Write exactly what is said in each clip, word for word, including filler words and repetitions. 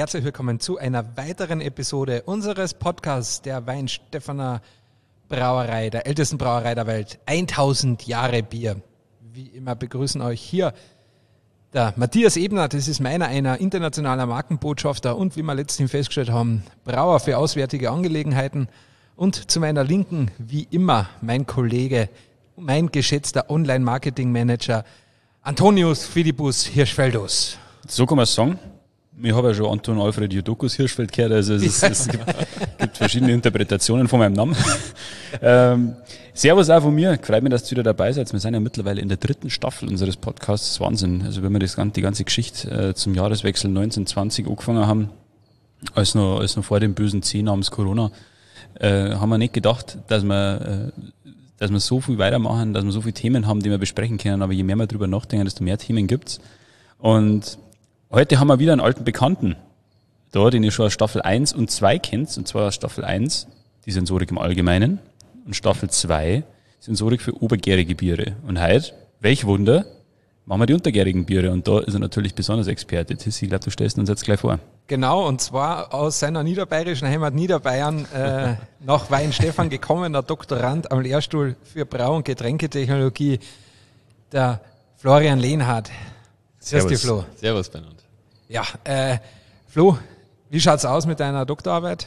herzlich willkommen zu einer weiteren Episode unseres Podcasts der Weinstephaner Brauerei, der ältesten Brauerei der Welt. tausend Jahre Bier. Wie immer begrüßen euch hier der Matthias Ebner, das ist meiner, einer internationaler Markenbotschafter und wie wir letztens festgestellt haben, Brauer für auswärtige Angelegenheiten. Und zu meiner Linken, wie immer, mein Kollege, mein geschätzter Online-Marketing-Manager Antonius Philippus Hirschfeldus. So kann man es sagen. Ich habe ja schon Anton Alfred Jodokus Hirschfeld gehört, also es, ist, es gibt, gibt verschiedene Interpretationen von meinem Namen. ähm, Servus auch von mir, freut mich, dass ihr wieder dabei seid. Wir sind ja mittlerweile in der dritten Staffel unseres Podcasts, Wahnsinn. Also wenn wir das, die ganze Geschichte äh, zum Jahreswechsel neunzehn zwanzig angefangen haben, als noch, als noch vor dem bösen C namens Corona, äh, haben wir nicht gedacht, dass wir, äh, dass wir so viel weitermachen, dass wir so viele Themen haben, die wir besprechen können. Aber je mehr wir drüber nachdenken, desto mehr Themen gibt's. Und heute haben wir wieder einen alten Bekannten da, den ihr schon aus Staffel eins und zwei kennt. Und zwar Staffel eins, die Sensorik im Allgemeinen. Und Staffel zwei, Sensorik für obergärige Biere. Und heute, welch Wunder, machen wir die untergärigen Biere. Und da ist er natürlich besonders Experte. Tissi, ich glaube, du stellst uns jetzt gleich vor. Genau, und zwar aus seiner niederbayerischen Heimat Niederbayern äh, nach Weinstephan gekommener Doktorand am Lehrstuhl für Brau- und Getränketechnologie, der Florian Lehnhardt. Servus, Servus, Flo. Servus, Bernhard. Ja, äh, Flo, wie schaut's aus mit deiner Doktorarbeit?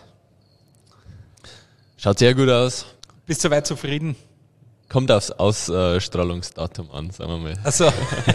Schaut sehr gut aus. Bist du soweit zufrieden? Kommt aufs Ausstrahlungsdatum an, sagen wir mal. Ach so.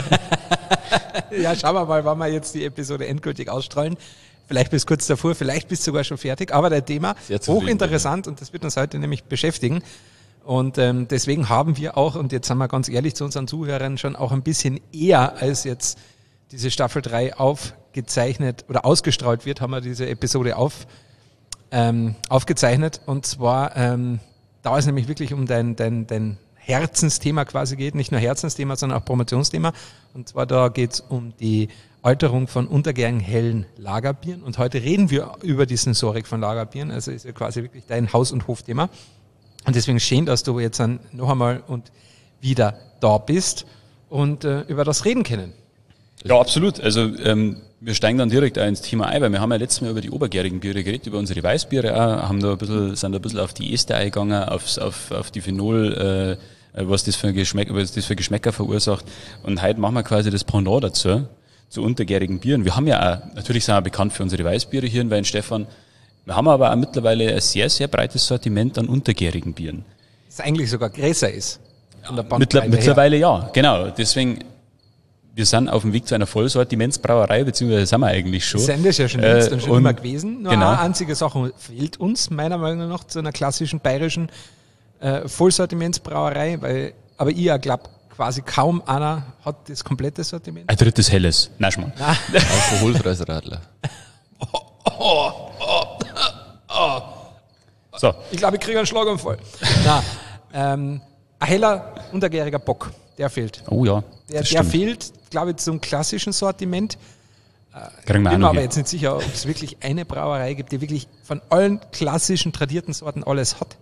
Ja, schauen wir mal, wann wir jetzt die Episode endgültig ausstrahlen. Vielleicht bis kurz davor, vielleicht bist du sogar schon fertig. Aber der Thema, hochinteressant, und das wird uns heute nämlich beschäftigen. Und ähm, deswegen haben wir auch, und jetzt sind wir ganz ehrlich zu unseren Zuhörern, schon auch ein bisschen eher als jetzt diese Staffel drei aufgezeichnet oder ausgestrahlt wird, haben wir diese Episode auf, ähm, aufgezeichnet. Und zwar, ähm, da es nämlich wirklich um dein, dein, dein Herzensthema quasi geht, nicht nur Herzensthema, sondern auch Promotionsthema. Und zwar da geht es um die Alterung von untergärigen hellen Lagerbieren. Und heute reden wir über die Sensorik von Lagerbieren. Also ist ja quasi wirklich dein Haus- und Hofthema. Und deswegen schön, dass du jetzt dann noch einmal und wieder da bist und äh, über das reden können. Ja, absolut. Also ähm, wir steigen dann direkt auch ins Thema ein, weil wir haben ja letztes Mal über die obergärigen Biere geredet, über unsere Weißbiere auch, haben da ein bisschen, sind da ein bisschen auf die Ester eingegangen, aufs, auf, auf die Phenol, äh, was das für Geschmäck, was das für Geschmäcker verursacht. Und heute machen wir quasi das Pendant dazu, zu untergärigen Bieren. Wir haben ja auch, natürlich sind wir bekannt für unsere Weißbiere hier in Weinstephan. Wir haben aber auch mittlerweile ein sehr, sehr breites Sortiment an untergärigen Bieren. Das eigentlich sogar größer ist. Von der Mittler, mittlerweile ja, genau. Deswegen, wir sind auf dem Weg zu einer Vollsortimentsbrauerei, beziehungsweise sind wir eigentlich schon. Sind das ja schon längst äh, schon immer gewesen. Nur genau. eine einzige Sache fehlt uns, meiner Meinung nach, zu einer klassischen bayerischen äh, Vollsortimentsbrauerei, weil, aber ich glaube, quasi kaum einer hat das komplette Sortiment. Ein drittes Helles. Nein, Schmarrn. Alkoholfreies Radler. Oh, oh, oh, oh. So. Ich glaube, ich kriege einen Schlaganfall. Nein, ähm, ein heller, untergäriger Bock, der fehlt. Oh ja. Der, der fehlt, glaube ich, zum klassischen Sortiment. Kriegen wir ich bin auch mir noch aber hier. jetzt nicht sicher, ob es wirklich eine Brauerei gibt, die wirklich von allen klassischen, tradierten Sorten alles hat.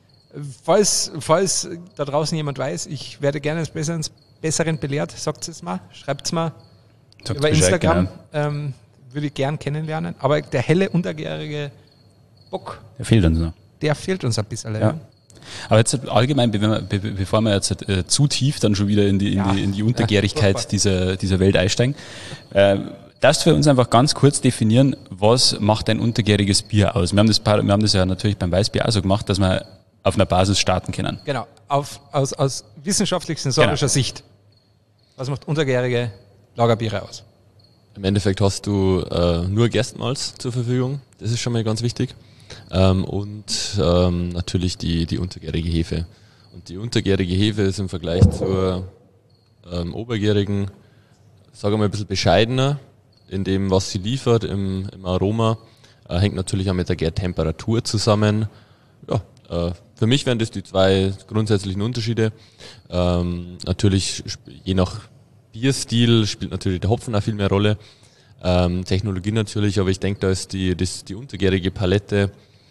Falls, falls da draußen jemand weiß, ich werde gerne des Besseren, Besseren belehrt, sagt es mal, schreibt es mal Sagt über Bescheid, Instagram. genau. Ähm, würde ich gern kennenlernen. Aber der helle, untergärige Bock, Der fehlt uns noch. der fehlt uns ein bisschen. Ja. Ja. Aber jetzt allgemein, be- be- bevor wir jetzt äh, zu tief dann schon wieder in die, in Ja. die, in die Untergärigkeit Ja, dieser, dieser Welt einsteigen, äh, darfst du für uns einfach ganz kurz definieren, was macht ein untergäriges Bier aus? Wir haben das, wir haben das ja natürlich beim Weißbier auch so gemacht, dass wir auf einer Basis starten können. Genau, auf, aus, aus wissenschaftlich-sensorischer Genau. Sicht. Was macht untergärige Lagerbiere aus? Im Endeffekt hast du äh, nur Gerstenmalz zur Verfügung. Das ist schon mal ganz wichtig. Ähm, und ähm, natürlich die, die untergärige Hefe. Und die untergärige Hefe ist im Vergleich zur ähm, obergärigen, sagen wir mal, ein bisschen bescheidener in dem, was sie liefert, im, im Aroma. Äh, hängt natürlich auch mit der Gärtemperatur zusammen. Ja, äh, für mich wären das die zwei grundsätzlichen Unterschiede. Ähm, natürlich, je nach Bierstil spielt natürlich der Hopfen auch viel mehr Rolle. Ähm, Technologie natürlich, aber ich denke, da ist die, das, die untergärige Palette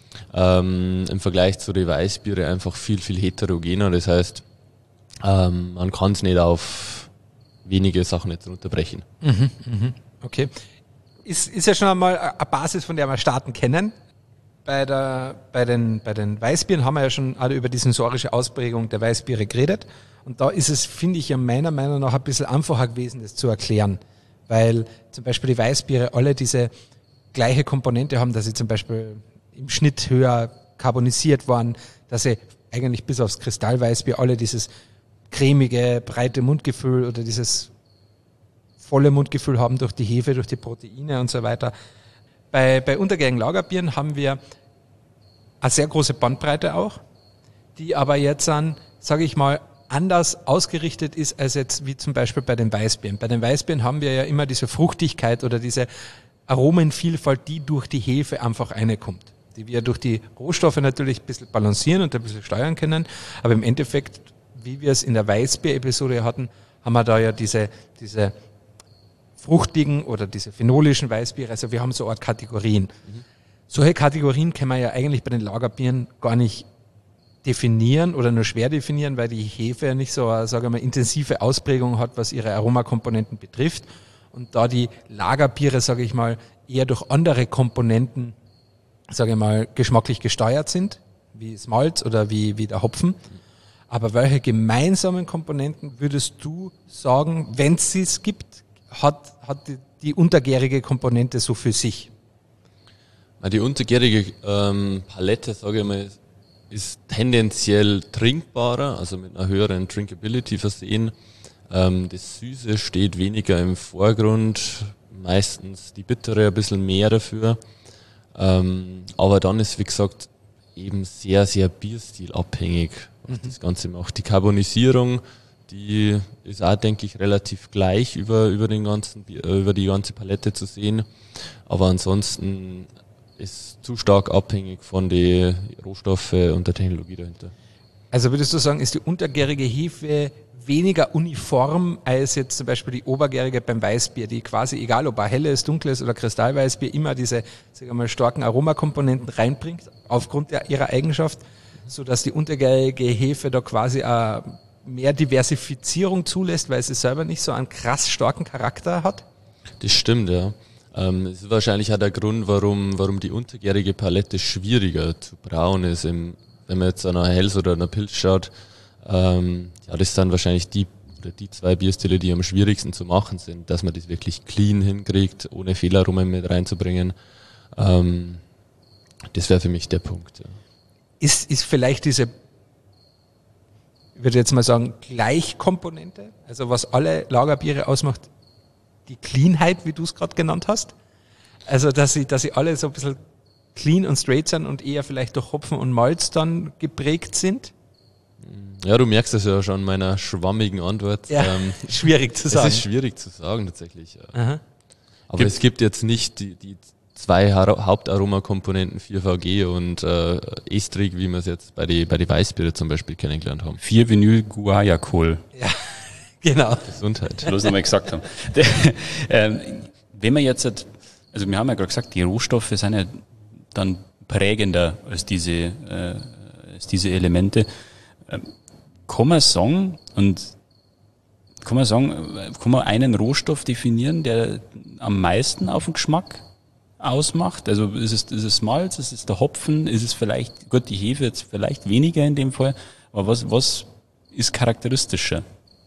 ähm, im Vergleich zu den Weißbiere einfach viel, viel heterogener. Das heißt, ähm, man kann es nicht auf wenige Sachen jetzt runterbrechen. Mhm, mhm. Okay. ist, ist ja schon einmal eine Basis, von der wir starten können. Bei, der, bei, den, bei den Weißbieren haben wir ja schon alle über die sensorische Ausprägung der Weißbiere geredet. Und da ist es, finde ich, ja meiner Meinung nach ein bisschen einfacher gewesen, das zu erklären. Weil zum Beispiel die Weißbiere alle diese gleiche Komponente haben, dass sie zum Beispiel im Schnitt höher carbonisiert waren, dass sie eigentlich bis aufs Kristallweißbier alle dieses cremige, breite Mundgefühl oder dieses volle Mundgefühl haben durch die Hefe, durch die Proteine und so weiter. Bei, bei untergärigen Lagerbieren haben wir eine sehr große Bandbreite auch, die aber jetzt dann, sage ich mal, anders ausgerichtet ist als jetzt wie zum Beispiel bei den Weißbieren. Bei den Weißbieren haben wir ja immer diese Fruchtigkeit oder diese Aromenvielfalt, die durch die Hefe einfach reinkommt, die wir durch die Rohstoffe natürlich ein bisschen balancieren und ein bisschen steuern können, aber im Endeffekt, wie wir es in der Weißbier-Episode hatten, haben wir da ja diese, diese fruchtigen oder diese phenolischen Weißbiere, also wir haben so eine Art Kategorien. Mhm. Solche Kategorien kann man ja eigentlich bei den Lagerbieren gar nicht definieren oder nur schwer definieren, weil die Hefe ja nicht so eine, sage ich mal, intensive Ausprägung hat, was ihre Aromakomponenten betrifft. Und da die Lagerbiere, sage ich mal, eher durch andere Komponenten, sage ich mal, geschmacklich gesteuert sind, wie das Malz oder wie, wie der Hopfen. Aber welche gemeinsamen Komponenten würdest du sagen, wenn es sie gibt, hat, hat die, die untergärige Komponente so für sich? Die untergärige ähm, Palette, sage ich mal, ist tendenziell trinkbarer, also mit einer höheren Drinkability versehen. Ähm, das Süße steht weniger im Vorgrund, meistens die Bittere ein bisschen mehr dafür. Ähm, aber dann ist, wie gesagt, eben sehr, sehr bierstilabhängig, was mhm. das Ganze macht. Die Carbonisierung, die ist auch, denke ich, relativ gleich über, über, den ganzen, über die ganze Palette zu sehen. Aber ansonsten ist zu stark abhängig von den Rohstoffen und der Technologie dahinter. Also würdest du sagen, ist die untergärige Hefe weniger uniform als jetzt zum Beispiel die obergärige beim Weißbier, die quasi, egal ob ein helles, dunkles oder Kristallweißbier, immer diese, sagen wir mal, starken Aromakomponenten reinbringt, aufgrund der, ihrer Eigenschaft, sodass die untergärige Hefe da quasi eine mehr Diversifizierung zulässt, weil sie selber nicht so einen krass starken Charakter hat? Das stimmt, ja. Ähm, das ist wahrscheinlich auch der Grund, warum, warum die untergärige Palette schwieriger zu brauen ist. Im, wenn man jetzt an einer Helles oder einer Pilz schaut, ähm, ja, das sind wahrscheinlich die, oder die zwei Bierstile, die am schwierigsten zu machen sind, dass man das wirklich clean hinkriegt, ohne Fehlaromen mit reinzubringen. Ähm, das wäre für mich der Punkt. Ja. Ist, ist vielleicht diese, ich würde jetzt mal sagen, Gleichkomponente, also was alle Lagerbiere ausmacht, die Cleanheit, wie du es gerade genannt hast? Also, dass sie, dass sie alle so ein bisschen clean und straight sind und eher vielleicht durch Hopfen und Malz dann geprägt sind? Ja, du merkst das ja schon in meiner schwammigen Antwort. Ja, ähm, schwierig zu sagen. Es ist schwierig zu sagen, tatsächlich. Ja. Aha. Aber Gibt es gibt jetzt nicht die, die zwei ha- Hauptaromakomponenten, vier V G und äh, Estrig, wie wir es jetzt bei den bei die Weißbiere zum Beispiel kennengelernt haben. vier Vinyl Guaiacol. Ja, genau. Gesundheit. Bloß nochmal gesagt haben. ähm, wenn man jetzt, also wir haben ja gerade gesagt, die Rohstoffe sind ja dann prägender als diese, äh, als diese Elemente. Ähm, kann man sagen, und kann man sagen, kann man einen Rohstoff definieren, der am meisten auf den Geschmack ausmacht? Also ist es, ist es Malz, ist es der Hopfen, ist es vielleicht, gut, die Hefe jetzt vielleicht weniger in dem Fall, aber was, was ist charakteristischer?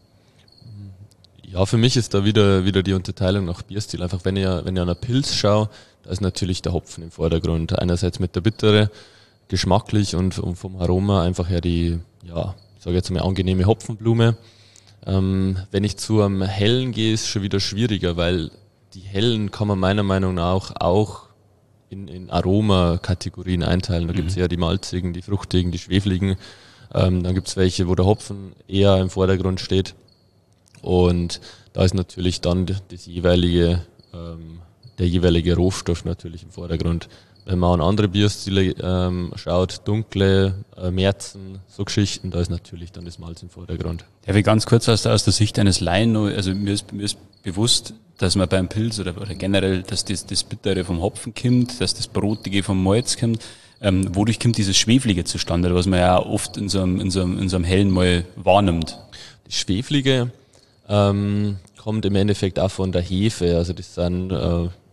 Ja, für mich ist da wieder, wieder die Unterteilung nach Bierstil. Einfach wenn ich, wenn ich an eine Pilz schaue, da ist natürlich der Hopfen im Vordergrund. Einerseits mit der Bittere, geschmacklich und, und vom Aroma einfach her die, ja, ich sage jetzt mal angenehme Hopfenblume. Ähm, wenn ich zu einem Hellen gehe, ist es schon wieder schwieriger, weil die Hellen kann man meiner Meinung nach auch in, in Aromakategorien einteilen. Da mhm. gibt es eher die malzigen, die fruchtigen, die schwefligen. Ähm, dann gibt es welche, wo der Hopfen eher im Vordergrund steht. Und da ist natürlich dann das jeweilige, ähm, der jeweilige Rohstoff natürlich im Vordergrund. Wenn man an andere Bierstile ähm, schaut, dunkle, äh, Märzen, so Geschichten, da ist natürlich dann das Malz im Vordergrund. Ja, wie ganz kurz aus der, aus der Sicht eines Laien, also mir ist, mir ist bewusst, dass man beim Pilz oder, oder generell, dass das, das Bittere vom Hopfen kommt, dass das Brotige vom Malz kommt. Ähm, wodurch kommt dieses Schweflige zustande, was man ja oft in so einem, in so einem, in so einem hellen Mal wahrnimmt? Das Schweflige ähm, kommt im Endeffekt auch von der Hefe, also das sind äh,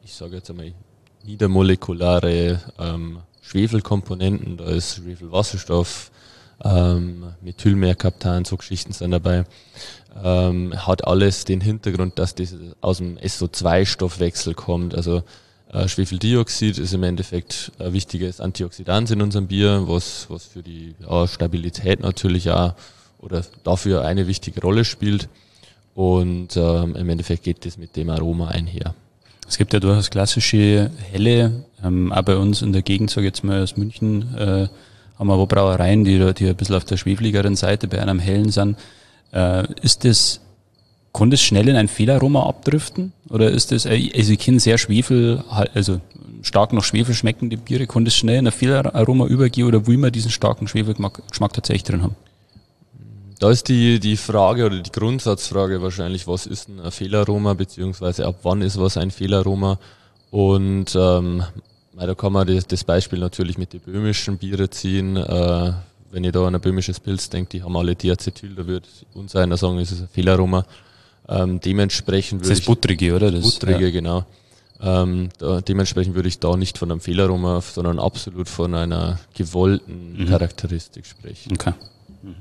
ich sage jetzt einmal, niedermolekulare ähm, Schwefelkomponenten, da ist Schwefelwasserstoff, ähm, Methylmercaptan, so Geschichten sind dabei. Ähm, hat alles den Hintergrund, dass das aus dem S O zwei Stoffwechsel kommt. Also äh, Schwefeldioxid ist im Endeffekt ein wichtiges Antioxidant in unserem Bier, was, was für die ja, Stabilität natürlich auch oder dafür eine wichtige Rolle spielt. Und ähm, im Endeffekt geht das mit dem Aroma einher. Es gibt ja durchaus klassische Helle, ähm, auch bei uns in der Gegend, sage ich jetzt mal aus München, äh, haben wir aber Brauereien, die, die ein bisschen auf der schwefeligeren Seite bei einem hellen sind. Äh, ist das, kann das schnell in ein Fehlaroma abdriften? Oder ist das, also ich kenne sehr Schwefel, also stark nach Schwefel schmeckende Biere, kann das schnell in ein Fehlaroma übergehen oder will man diesen starken Schwefelgeschmack tatsächlich drin haben? Da ist die, die Frage oder die Grundsatzfrage wahrscheinlich, was ist ein Fehlaroma, beziehungsweise ab wann ist was ein Fehlaroma? Und ähm, da kann man das, das Beispiel natürlich mit den böhmischen Biere ziehen. Äh, wenn ich da an ein böhmisches Pilz denke, die haben alle Diacetyl, da wird uns einer sagen, es ist ein Fehlaroma. Ähm, dementsprechend würde das ist buttrige, oder? Das, buttrige, ja. genau. Ähm, da, dementsprechend würde ich da nicht von einem Fehlaroma, sondern absolut von einer gewollten mhm. Charakteristik sprechen. Okay. Mhm.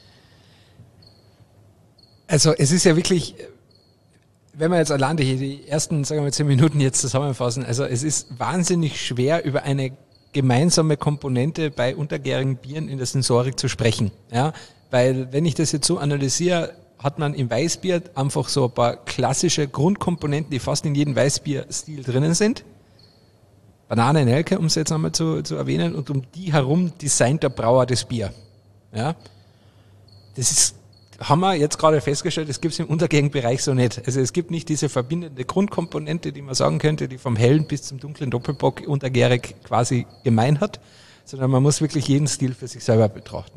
Also es ist ja wirklich, wenn wir jetzt allein die, die ersten, sagen wir mal, zehn Minuten jetzt zusammenfassen, also es ist wahnsinnig schwer, über eine gemeinsame Komponente bei untergärigen Bieren in der Sensorik zu sprechen. Ja, weil wenn ich das jetzt so analysiere, hat man im Weißbier einfach so ein paar klassische Grundkomponenten, die fast in jedem Weißbierstil drinnen sind. Banane, Nelke, um es jetzt einmal zu, zu erwähnen, und um die herum designt der Brauer das Bier. Ja, das ist, haben wir jetzt gerade festgestellt, das gibt es im untergärigen Bereich so nicht. Also es gibt nicht diese verbindende Grundkomponente, die man sagen könnte, die vom hellen bis zum dunklen Doppelbock untergärig quasi gemein hat, sondern man muss wirklich jeden Stil für sich selber betrachten.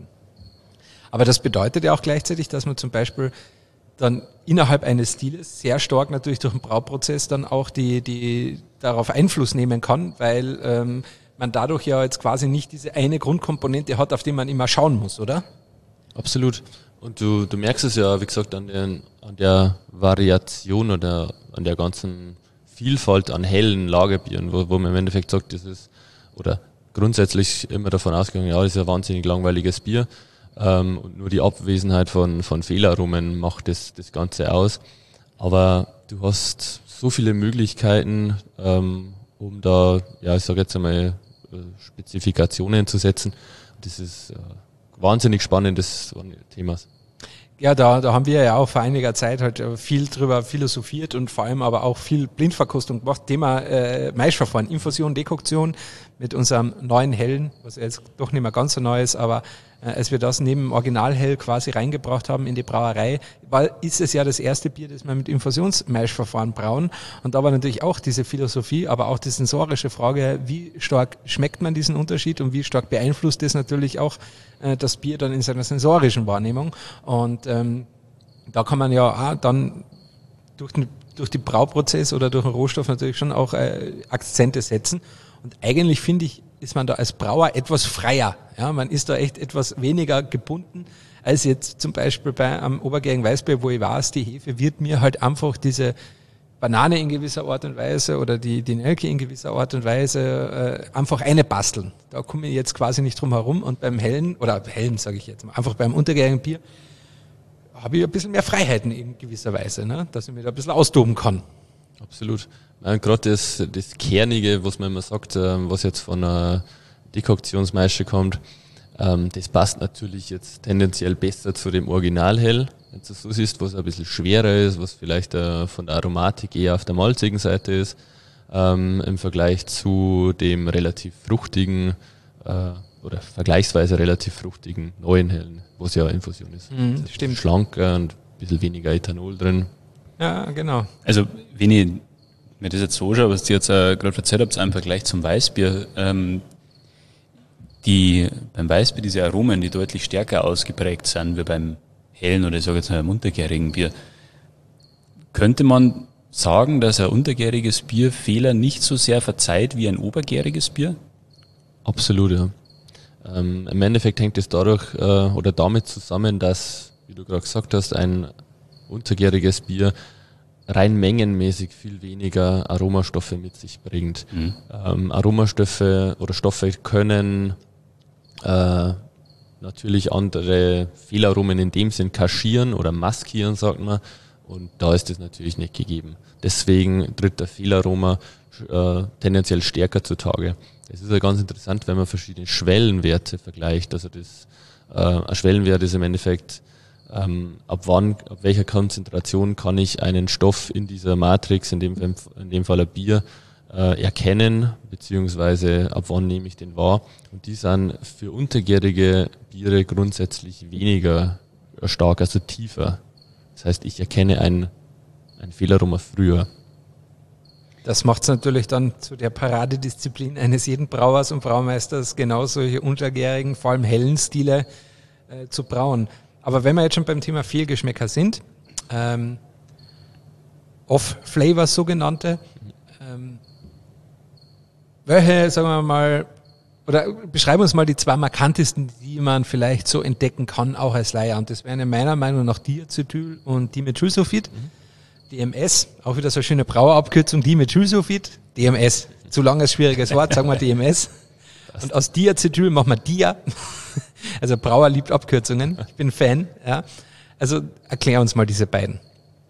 Aber das bedeutet ja auch gleichzeitig, dass man zum Beispiel dann innerhalb eines Stiles sehr stark natürlich durch den Brauprozess dann auch die, die darauf Einfluss nehmen kann, weil ähm, man dadurch ja jetzt quasi nicht diese eine Grundkomponente hat, auf die man immer schauen muss, oder? Absolut. Und du, du merkst es ja, wie gesagt, an, den, an der Variation oder an der ganzen Vielfalt an hellen Lagerbieren, wo, wo man im Endeffekt sagt, das ist, oder grundsätzlich immer davon ausgegangen, ja, das ist ein wahnsinnig langweiliges Bier, ähm, und nur die Abwesenheit von, von Fehlaromen macht das, das Ganze aus. Aber du hast so viele Möglichkeiten, ähm, um da, ja, ich sage jetzt einmal, Spezifikationen zu setzen. Das ist äh, wahnsinnig spannendes Thema. Ja, da, da haben wir ja auch vor einiger Zeit halt viel drüber philosophiert und vor allem aber auch viel Blindverkostung gemacht. Thema äh, Maischverfahren, Infusion, Dekoktion mit unserem neuen Hellen, was jetzt doch nicht mehr ganz so neu ist, aber äh, als wir das neben Originalhell quasi reingebracht haben in die Brauerei, war, ist es ja das erste Bier, das wir mit Infusionsmaischverfahren brauen. Und da war natürlich auch diese Philosophie, aber auch die sensorische Frage, wie stark schmeckt man diesen Unterschied und wie stark beeinflusst das natürlich auch äh, das Bier dann in seiner sensorischen Wahrnehmung. Und ähm, da kann man ja auch dann durch den, durch den Brauprozess oder durch den Rohstoff natürlich schon auch äh, Akzente setzen. Und eigentlich finde ich, ist man da als Brauer etwas freier. Ja, man ist da echt etwas weniger gebunden als jetzt zum Beispiel bei einem obergärigen Weißbier, wo ich weiß, die Hefe wird mir halt einfach diese Banane in gewisser Art und Weise oder die, die Nelke in gewisser Art und Weise äh, einfach eine basteln. Da komme ich jetzt quasi nicht drum herum. Und beim hellen, oder hellen sage ich jetzt mal, einfach beim untergärigen Bier habe ich ein bisschen mehr Freiheiten in gewisser Weise, ne? Dass ich mir da ein bisschen austoben kann. Absolut. Ja, gerade das, das Kernige, was man immer sagt, was jetzt von einer Dekoktionsmaische kommt, das passt natürlich jetzt tendenziell besser zu dem Originalhell. Wenn du so siehst, was ein bisschen schwerer ist, was vielleicht von der Aromatik eher auf der malzigen Seite ist, im Vergleich zu dem relativ fruchtigen oder vergleichsweise relativ fruchtigen neuen Hellen, was ja Infusion ist. Mhm, das stimmt. Schlanker und ein bisschen weniger Ethanol drin. Ja, genau. Also, wenn ich mir das jetzt so anschaue, was ihr jetzt äh, gerade erzählt habt, im Vergleich zum Weißbier, ähm, die beim Weißbier diese Aromen, die deutlich stärker ausgeprägt sind, wie beim hellen oder ich sage jetzt mal einem untergärigen Bier. Könnte man sagen, dass ein untergäriges Bier Fehler nicht so sehr verzeiht wie ein obergäriges Bier? Absolut, ja. Ähm, im Endeffekt hängt es dadurch äh, oder damit zusammen, dass, wie du gerade gesagt hast, ein untergäriges Bier rein mengenmäßig viel weniger Aromastoffe mit sich bringt. Mhm. Ähm, Aromastoffe oder Stoffe können äh, natürlich andere Fehlaromen in dem Sinn kaschieren oder maskieren, sagt man. Und da ist das natürlich nicht gegeben. Deswegen tritt der Fehlaroma äh, tendenziell stärker zutage. Es ist ja ganz interessant, wenn man verschiedene Schwellenwerte vergleicht. Also das äh, ein Schwellenwert ist im Endeffekt, ähm, ab wann, ab welcher Konzentration kann ich einen Stoff in dieser Matrix, in dem, in dem Fall ein Bier, äh, erkennen, beziehungsweise ab wann nehme ich den wahr. Und die sind für untergärige Biere grundsätzlich weniger stark, also tiefer. Das heißt, ich erkenne ein, ein Fehlaroma früher. Das macht es natürlich dann zu der Paradedisziplin eines jeden Brauers und Braumeisters, genau solche untergärigen, vor allem hellen Stile äh, zu brauen. Aber wenn wir jetzt schon beim Thema Fehlgeschmäcker sind, ähm, Off-Flavors sogenannte, ähm, welche, sagen wir mal, oder beschreiben uns mal die zwei markantesten, die man vielleicht so entdecken kann, auch als Laie. Und das wären in meiner Meinung nach Diacetyl und Dimethylsulfid. Mhm. D M S, auch wieder so eine schöne Brauerabkürzung, Dimethylsulfid, D M S. Zu langes, schwieriges Wort, sagen wir D M S. Und aus Diacetyl machen wir Dia. Also Brauer liebt Abkürzungen. Ich bin Fan. Ja. Also erklär uns mal diese beiden.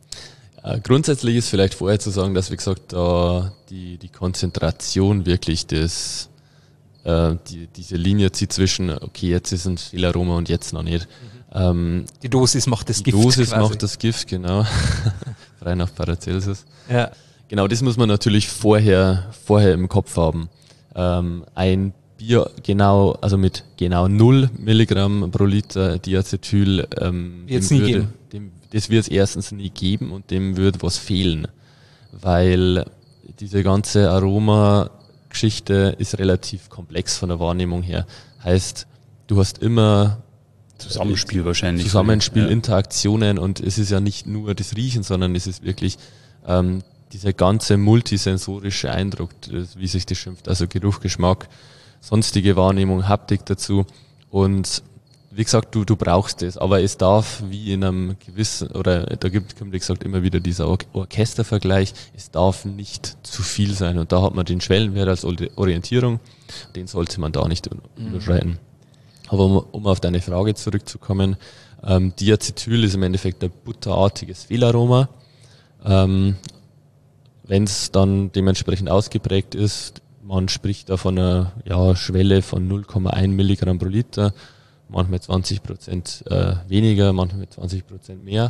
Äh, grundsätzlich ist vielleicht vorher zu sagen, dass, wie gesagt, da die, die Konzentration wirklich das, äh, die, diese Linie zieht zwischen, okay, jetzt ist ein Fehlaroma und jetzt noch nicht. Mhm. Ähm, die Dosis macht das die Gift. Die Dosis quasi. macht das Gift, genau. Frei nach Paracelsus. Ja. Genau, das muss man natürlich vorher, vorher im Kopf haben. Ähm, ein Bier genau, also mit genau null Milligramm pro Liter Diacetyl, ähm, Wird's nie würde, geben. Dem, das wird es erstens nie geben und dem wird was fehlen. Weil diese ganze Aroma-Geschichte ist relativ komplex von der Wahrnehmung her. Heißt, du hast immer Zusammenspiel wahrscheinlich. Zusammenspiel, ja. Interaktionen, und es ist ja nicht nur das Riechen, sondern es ist wirklich ähm, dieser ganze multisensorische Eindruck, das, wie sich das schimpft, also Geruch, Geschmack, sonstige Wahrnehmung, Haptik dazu. Und wie gesagt, du, du brauchst es, aber es darf wie in einem gewissen, oder da gibt, wie gesagt, immer wieder dieser Or- Orchestervergleich, es darf nicht zu viel sein, und da hat man den Schwellenwert als Orientierung, den sollte man da nicht mhm. überschreiten. Aber um, um auf deine Frage zurückzukommen, ähm, Diacetyl ist im Endeffekt ein butterartiges Fehlaroma. Ähm, Wenn es dann dementsprechend ausgeprägt ist, man spricht da von einer ja, Schwelle von null Komma eins Milligramm pro Liter, manchmal zwanzig Prozent äh, weniger, manchmal zwanzig Prozent mehr.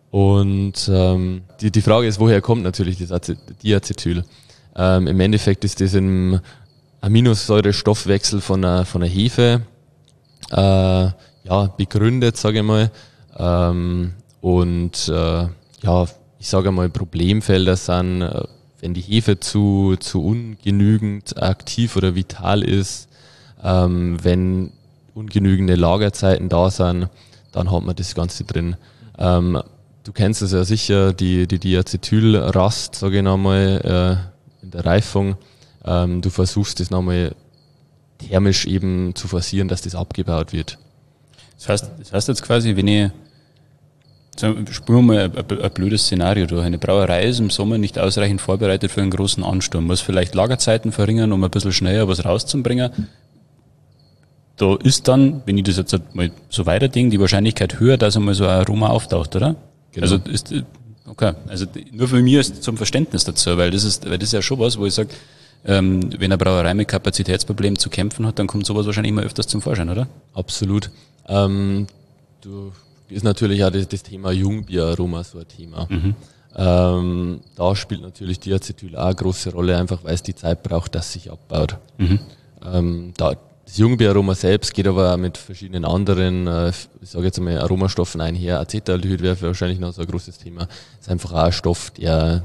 Und ähm, die, die Frage ist, woher kommt natürlich das Diacetyl? Ähm, Im Endeffekt ist das im Aminosäurestoffwechsel von einer, von einer Hefe äh, ja, begründet, sage ich mal. Ähm, und äh, ja, ich sage mal, Problemfelder sind, äh, wenn die Hefe zu, zu ungenügend aktiv oder vital ist, ähm, wenn ungenügende Lagerzeiten da sind, dann hat man das Ganze drin. Ähm, du kennst es ja sicher, die, die Diacetylrast, sage ich nochmal, äh, in der Reifung. Ähm, du versuchst das nochmal thermisch eben zu forcieren, dass das abgebaut wird. Das heißt, das heißt jetzt quasi, wenn ich, spüren wir mal ein, ein blödes Szenario durch. Eine Brauerei ist im Sommer nicht ausreichend vorbereitet für einen großen Ansturm, muss vielleicht Lagerzeiten verringern, um ein bisschen schneller was rauszubringen. Da ist dann, wenn ich das jetzt mal so weiterdenke, die Wahrscheinlichkeit höher, dass einmal so ein Aroma auftaucht, oder? Genau. Also ist, okay, also nur für mich ist zum Verständnis dazu, weil das ist, weil das ist ja schon was, wo ich sage, ähm, wenn eine Brauerei mit Kapazitätsproblemen zu kämpfen hat, dann kommt sowas wahrscheinlich immer öfters zum Vorschein, oder? Absolut. Ähm, du ist natürlich auch das, das Thema Jungbieraroma so ein Thema. Mhm. Ähm, da spielt natürlich Diacetyl auch eine große Rolle, einfach weil es die Zeit braucht, dass sich abbaut. Mhm. Ähm, da, das Jungbieraroma selbst geht aber auch mit verschiedenen anderen, äh, ich sage jetzt mal, Aromastoffen einher. Acetaldehyd wäre wahrscheinlich noch so ein großes Thema. Das ist einfach auch ein Stoff, der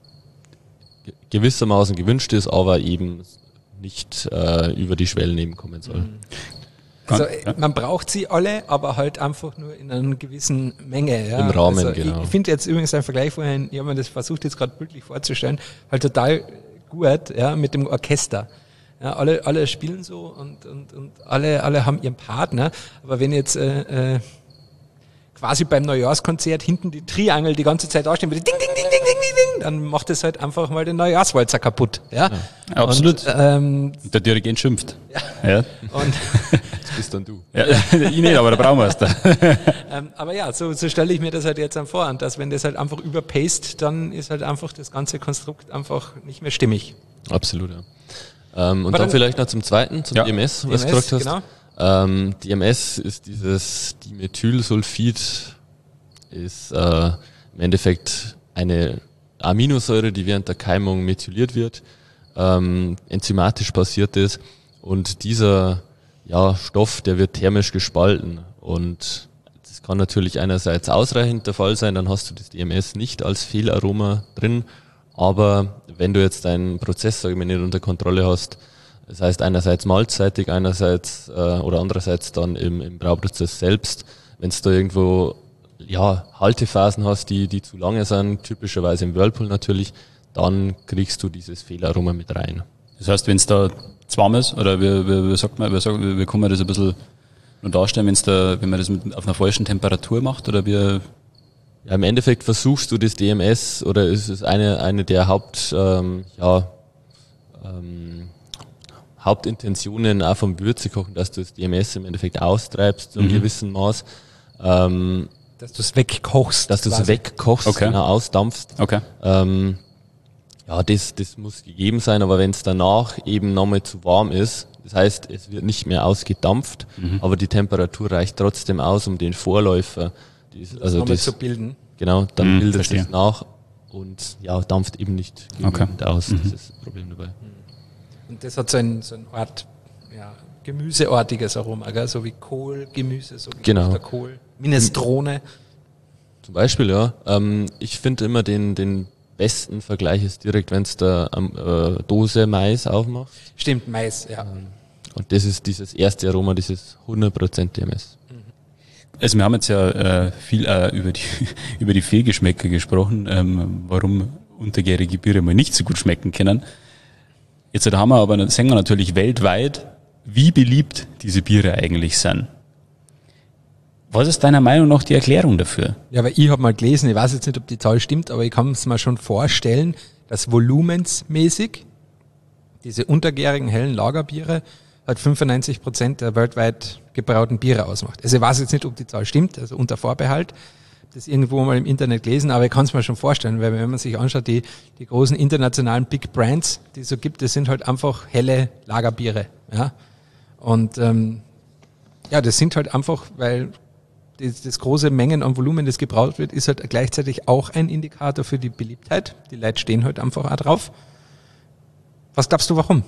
gewissermaßen gewünscht ist, aber eben nicht äh, über die Schwellen eben kommen soll. Mhm. Also man braucht sie alle, aber halt einfach nur in einer gewissen Menge. Ja. Im Rahmen, also genau. Ich, ich finde jetzt übrigens einen Vergleich vorhin, ich habe mir das versucht jetzt gerade bildlich vorzustellen, halt total gut, ja, mit dem Orchester. Ja, alle, alle spielen so und, und, und alle, alle haben ihren Partner. Aber wenn jetzt, äh, äh, quasi beim Neujahrskonzert hinten die Triangel die ganze Zeit dastehen, ding, ding, ding, ding, ding, ding, ding, dann macht es halt einfach mal den Neujahrswalzer kaputt. Ja, ja absolut. Und, ähm, der Dirigent schimpft. Ja. ja. Und das bist dann du. Ja, ich nicht, aber der Braumeister. ähm, aber ja, so, so stelle ich mir das halt jetzt dann vor. Und dass wenn das halt einfach überpaced, dann ist halt einfach das ganze Konstrukt einfach nicht mehr stimmig. Absolut, ja. Ähm, und dann, dann vielleicht noch zum zweiten, zum ja. D M S, was du gesagt hast. Genau. Ähm, D M S ist dieses Dimethylsulfid, ist äh, im Endeffekt eine Aminosäure, die während der Keimung methyliert wird, ähm, enzymatisch passiert ist, und dieser ja, Stoff, der wird thermisch gespalten, und das kann natürlich einerseits ausreichend der Fall sein, dann hast du das D M S nicht als Fehlaroma drin, aber wenn du jetzt deinen Prozess, sag ich mal, nicht unter Kontrolle hast, das heißt einerseits malzseitig, einerseits äh, oder andererseits dann im, im Brauprozess selbst, wenn es da irgendwo ja Haltephasen hast, die die zu lange sind, typischerweise im Whirlpool natürlich, dann kriegst du dieses Fehlaroma mit rein. Das heißt, wenn es da zu warm ist, oder wie, wie, wie sagt man, wie, sagt, wie, wie kann man das ein bisschen nur darstellen, wenn's da, wenn man das mit, auf einer falschen Temperatur macht, oder wie? Ja, im Endeffekt versuchst du das D M S, oder ist es eine eine der Haupt ähm, ja ähm, Hauptintentionen auch vom Würzekochen, dass du das D M S im Endeffekt austreibst zu einem mhm. gewissen Maß. Ähm, dass du es wegkochst. Dass du es wegkochst, okay. genau, ausdampfst. Okay. Ähm, ja, das, das muss gegeben sein, aber wenn es danach eben nochmal zu warm ist, das heißt, es wird nicht mehr ausgedampft, mhm. aber die Temperatur reicht trotzdem aus, um den Vorläufer, die, das also das zu bilden. Genau, dann mhm, bildet verstehe. es nach und ja, dampft eben nicht genügend okay. aus. Mhm. Das ist das Problem dabei. Und das hat so ein, so ein Art, ja, gemüseartiges Aroma, gell? So wie Kohl, Gemüse, so wie genau. Kohl, Minestrone. Zum Beispiel, ja. Ähm, ich finde immer den, den besten Vergleich ist direkt, wenn es da ähm, äh, Dose Mais aufmacht. Stimmt, Mais, ja. Ähm, und das ist dieses erste Aroma, dieses hundert Prozent D M S. Also wir haben jetzt ja äh, viel äh, über die über die Fehlgeschmäcker gesprochen, ähm, warum untergärige Biere mal nicht so gut schmecken können. Jetzt haben wir aber, sehen wir natürlich weltweit, wie beliebt diese Biere eigentlich sind. Was ist deiner Meinung nach die Erklärung dafür? Ja, weil ich habe mal gelesen, ich weiß jetzt nicht, ob die Zahl stimmt, aber ich kann es mir schon vorstellen, dass volumensmäßig diese untergärigen hellen Lagerbiere halt fünfundneunzig Prozent der weltweit gebrauten Biere ausmacht. Also ich weiß jetzt nicht, ob die Zahl stimmt, also unter Vorbehalt. Das irgendwo mal im Internet gelesen, aber ich kann es mir schon vorstellen, weil wenn man sich anschaut, die, die großen internationalen Big Brands, die es so gibt, das sind halt einfach helle Lagerbiere. Ja? Und ähm, ja, das sind halt einfach, weil das, das große Mengen an Volumen, das gebraucht wird, ist halt gleichzeitig auch ein Indikator für die Beliebtheit. Die Leute stehen halt einfach auch drauf. Was glaubst du, warum?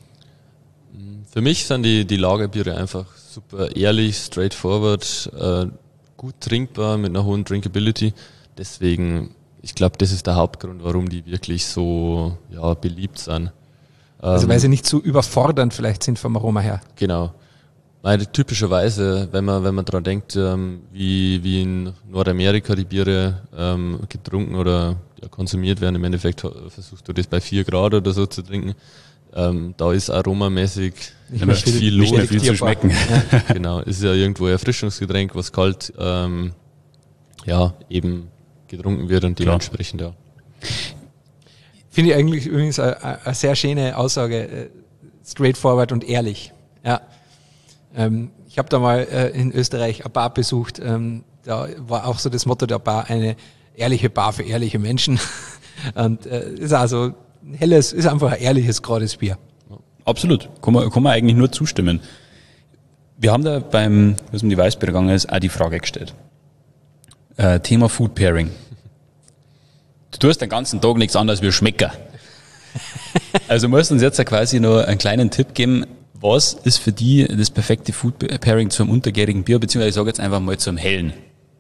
Für mich sind die, die Lagerbiere einfach super ehrlich, straightforward, äh, gut trinkbar mit einer hohen Drinkability. Deswegen, ich glaube, das ist der Hauptgrund, warum die wirklich so ja, beliebt sind. Also weil sie nicht zu überfordernd vielleicht sind vom Aroma her. Genau. Weil typischerweise, wenn man wenn man dran denkt, ähm, wie wie in Nordamerika die Biere ähm, getrunken oder ja, konsumiert werden, im Endeffekt versuchst du das bei vier Grad oder so zu trinken. Ähm, da ist aromamäßig nicht, nicht viel, viel los, nicht mehr viel zu schmecken. Ja. Genau, ist ja irgendwo ein Erfrischungsgetränk, was kalt ähm, ja eben getrunken wird und dementsprechend ja. Finde ich eigentlich übrigens eine, eine sehr schöne Aussage, straightforward und ehrlich. Ja, ähm, ich habe da mal äh, in Österreich eine Bar besucht. Ähm, da war auch so das Motto der Bar: eine ehrliche Bar für ehrliche Menschen. Und äh, ist also ein helles, ist einfach ein ehrliches, gerades Bier. Absolut, kann man, kann man eigentlich nur zustimmen. Wir haben da beim, was um die Weißbier gegangen ist, auch die Frage gestellt. Äh, Thema Food Pairing. Du tust den ganzen Tag nichts anderes wie Schmecker. Also musst du uns jetzt quasi noch einen kleinen Tipp geben, was ist für die das perfekte Food Pairing zum untergärigen Bier, beziehungsweise ich sage jetzt einfach mal zum hellen.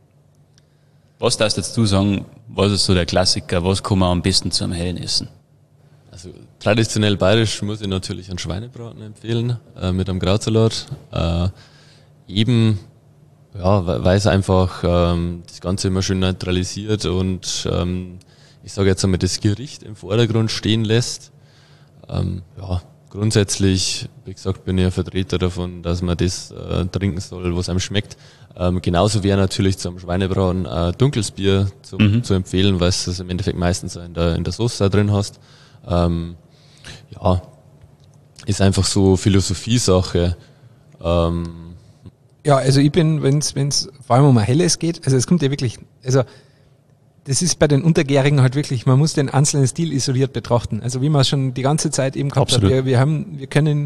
Was darfst jetzt du sagen, was ist so der Klassiker, was kann man am besten zum hellen essen? Also traditionell bayerisch muss ich natürlich einen Schweinebraten empfehlen, äh, mit einem Krautsalat. Äh, eben, ja, weil es einfach ähm, das Ganze immer schön neutralisiert und ähm, ich sage jetzt einmal, das Gericht im Vordergrund stehen lässt. Ähm, ja, grundsätzlich, wie gesagt, bin ich ein Vertreter davon, dass man das äh, trinken soll, was einem schmeckt. Ähm, genauso wäre natürlich zum Schweinebraten äh, dunkles Bier zu, mhm. zu empfehlen, weil es im Endeffekt meistens in der, in der Soße drin hast. Ähm, ja, ist einfach so Philosophie-Sache. Ähm, ja, also ich bin, wenn es vor allem um ein Helles geht, also es kommt ja wirklich, also das ist bei den Untergärigen halt wirklich, man muss den einzelnen Stil isoliert betrachten. Also wie man schon die ganze Zeit eben gehabt hat, wir, wir haben, wir können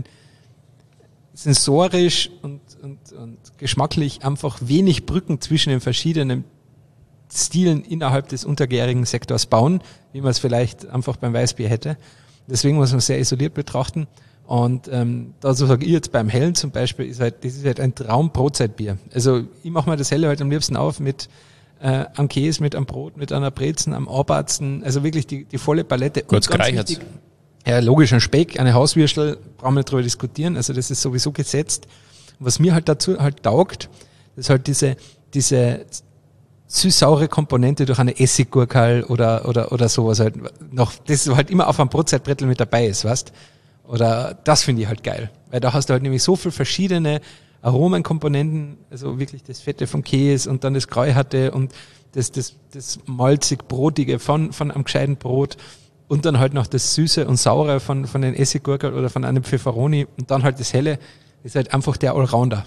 sensorisch und, und, und geschmacklich einfach wenig Brücken zwischen den verschiedenen Stilen innerhalb des untergärigen Sektors bauen, wie man es vielleicht einfach beim Weißbier hätte. Deswegen muss man sehr isoliert betrachten. Und ähm, dazu sage ich jetzt beim Hellen zum Beispiel, ist halt, das ist halt ein Traum-Brotzeitbier. Also ich mache mir das Helle halt am liebsten auf mit äh, am Käse, mit einem Brot, mit einer Brezen, am Arbatzen, also wirklich die, die volle Palette. Kurz gereichert. Ja, logisch, ein Speck, eine Hauswürstel, brauchen wir nicht drüber diskutieren, also das ist sowieso gesetzt. Und was mir halt dazu halt taugt, ist halt diese, diese süß-saure Komponente durch eine Essiggurkel oder, oder, oder sowas halt noch, das halt immer auf einem Brotzeitbrettel mit dabei ist, weißt? Oder das finde ich halt geil, weil da hast du halt nämlich so viel verschiedene Aromenkomponenten, also wirklich das Fette vom Käse und dann das Kräuharte und das, das, das malzig-brotige von, von einem gescheiten Brot und dann halt noch das Süße und Saure von, von den Essiggurkeln oder von einem Pfefferoni und dann halt das Helle, ist halt einfach der Allrounder.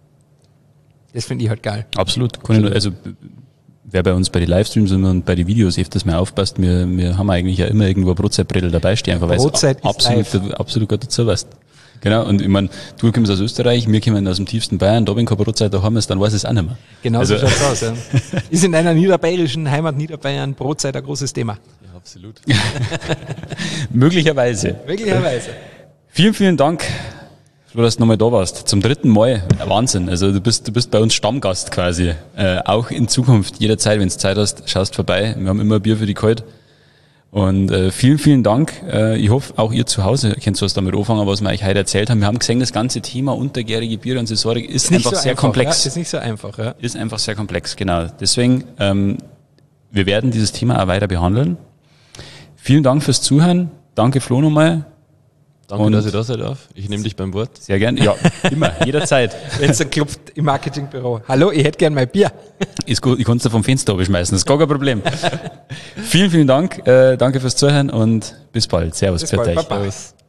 Das finde ich halt geil. Absolut. Kann ich nur, also, wer bei uns bei den Livestreams und bei den Videos öfters mal aufpasst, wir, wir haben eigentlich ja immer irgendwo ein Brotzeitbrettel dabei stehen, einfach weil Brotzeit es absolut, absolut gut dazu weißt. Genau, und ich meine, du kommst aus Österreich, wir kommen aus dem tiefsten Bayern, da bin ich keine Brotzeit, da haben wir es, dann weiß es auch nicht mehr. Genau also, so schaut's aus, ja. Ist in einer niederbayerischen Heimat Niederbayern Brotzeit ein großes Thema. ja, absolut. Möglicherweise. Möglicherweise. Vielen, vielen Dank, Flo, dass du nochmal da warst. Zum dritten Mal. Wahnsinn. Also du bist, du bist bei uns Stammgast quasi. Äh, auch in Zukunft, jederzeit, wenn du Zeit hast, schaust vorbei. Wir haben immer Bier für die kalt. Und äh, vielen, vielen Dank. Äh, ich hoffe, auch ihr zu Hause könnt was damit anfangen, was wir euch heute erzählt haben. Wir haben gesehen, das ganze Thema untergärige Biere und Sensorik ist, ist einfach so sehr einfach, komplex. Ja, ist nicht so einfach, ja. Ist einfach sehr komplex, genau. Deswegen, ähm, wir werden dieses Thema auch weiter behandeln. Vielen Dank fürs Zuhören. Danke, Flo, nochmal. Danke, und dass ich da sein darf. Ich nehme dich beim Wort. Sehr gern. Ja, immer, jederzeit. Wenn es klopft im Marketingbüro. Hallo, ich hätte gern mein Bier. Ist gut, ich kann es da vom Fenster abschmeißen, das ist gar kein Problem. vielen, vielen Dank. Äh, danke fürs Zuhören und bis bald. Servus, bis bald. Baba.